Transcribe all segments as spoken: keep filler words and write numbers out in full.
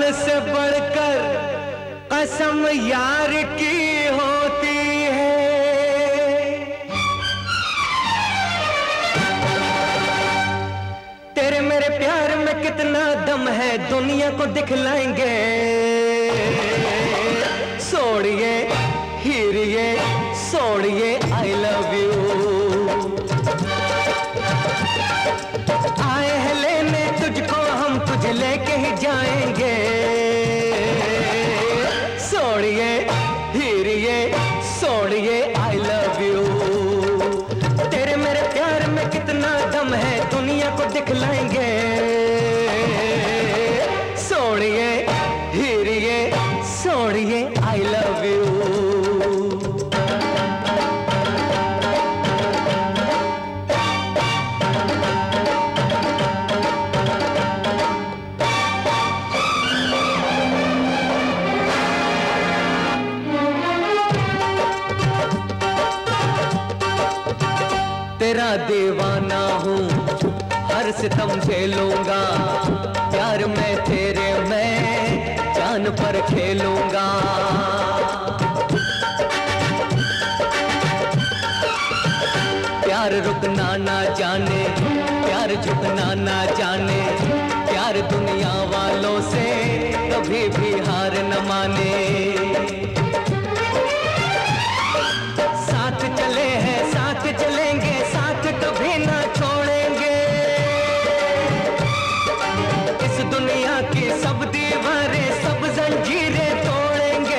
से बढ़कर कसम यार की होती है। तेरे मेरे प्यार में कितना दम है दुनिया को दिखलाएंगे। सोड़िए हीरिए सोड़िए आई लव यू। आए हैं लेने तुझको हम तुझे लेके ही जाएंगे। सोड़िए हीरिए सोड़िए आई लव यू। तेरे मेरे प्यार में कितना दम है दुनिया को दिखलाएंगे। सोड़िए हीरिए सोड़िए आई लव यू। तेरा दीवाना हूँ हर सितम झेलूंगा। प्यार में तेरे मैं जान पर खेलूंगा। प्यार रुकना ना जाने प्यार झुकना ना जाने। प्यार दुनिया वालों से कभी भी हार न माने। साथ चले हैं साथ चलेंगे साथ कभी ना छोड़ेंगे। इस दुनिया की सब दीवारें सब जंजीरें तोड़ेंगे।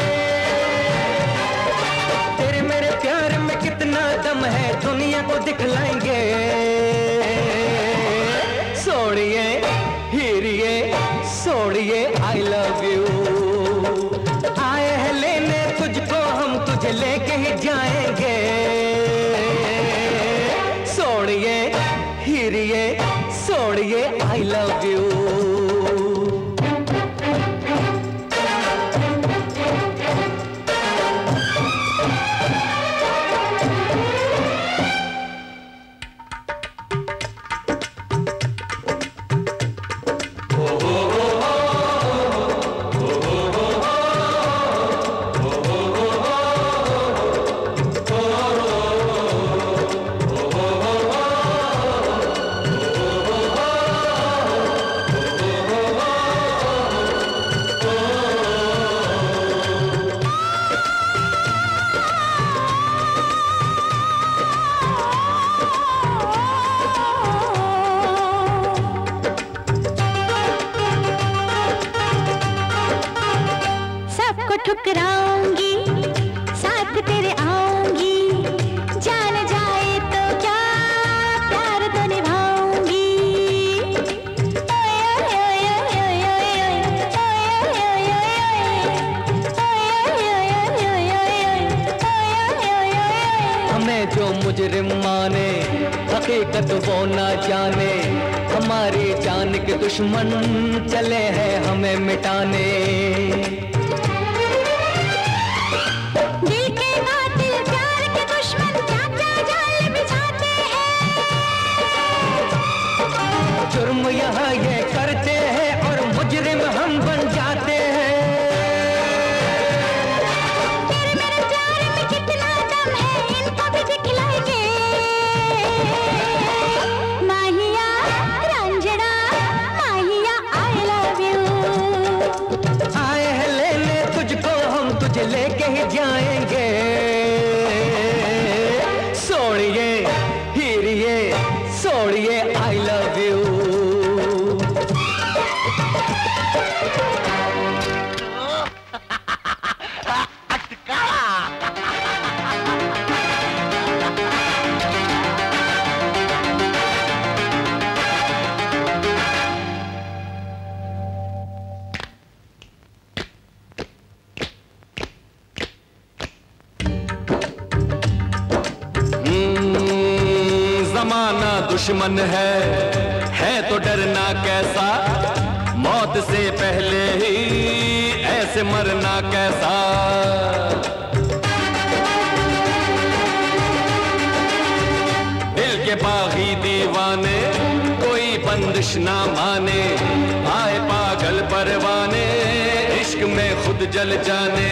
तेरे मेरे प्यार में कितना दम है दुनिया को दिखलाएंगे। सोड़िए हीरिए सोड़िए आई लव यू। आए हैं लेने तुझको हम तुझे लेके ही जाएंगे। सोड़िए हीरिए सोड़िए आई लव यू। ठुकराऊंगी साथ तेरे आऊंगी। जान जाए तो क्या प्यार तो निभाऊंगी। हमें जो मुजरिम माने हकीकत वो ना जाने। हमारी जान के दुश्मन चले हैं हमें मिटाने। जुर्म यहाँ ये करते हैं और मुजरिम हम बन जाते हैं। तेरे मेरे प्यार में कितना दम है इनको भी दिखलाएंगे। माहिया रंजना माहिया आई लव यू। आए हैं लेने तुझको हम तुझे लेके ही जाएंगे। सोड़िए हीरिए सोड़िए आई लव यू। जमाना दुश्मन है है तो डरना कैसा। मौत से पहले ही ऐसे मरना कैसा। दिल के बागी दीवाने कोई बंदिश ना माने। आए पागल परवाने खुद जल जाने।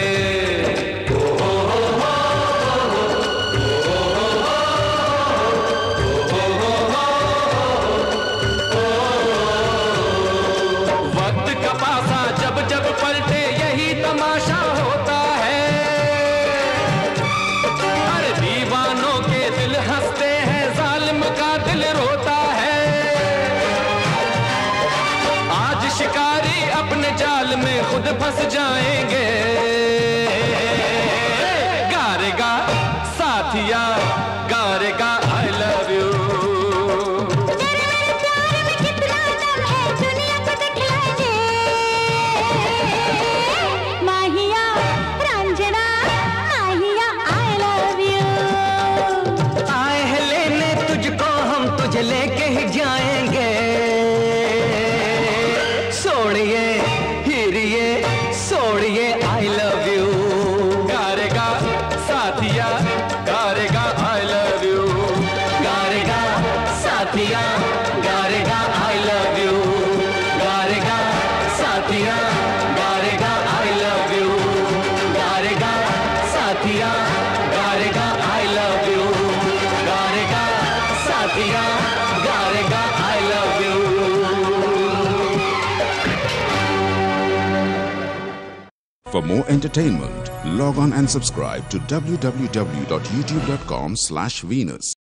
वक्त का पासा जब जब पलटे यही तमाशा होता है। अरे दीवानों के दिल हंसते हैं, जालिम का दिल रोता है। आज शिकारी अपने जाल में खुद फंस जाएंगे। गारेगा साथिया गारेगा आई लव यू। तेरे मेरे प्यार में कितना दम है, दुनिया को दिखलाएंगे। माहिया रंजना माहिया आई लव यू। आए हैं लेने तुझको, हम तुझे लेके ही जाएंगे। सोड़िए हीरिए सोड़िए आई लव यू। गारेगा साथिया गारेगा आई लव यू। गारेगा साथिया गारेगा आई लव यू। गारेगा साथिया गारेगा आई लव यू। गारेगा साथिया गारेगा आई लव यू। गारेगा साथिया गारेगा I love you. For more entertainment, log on and subscribe to w w w dot youtube dot com slash Venus.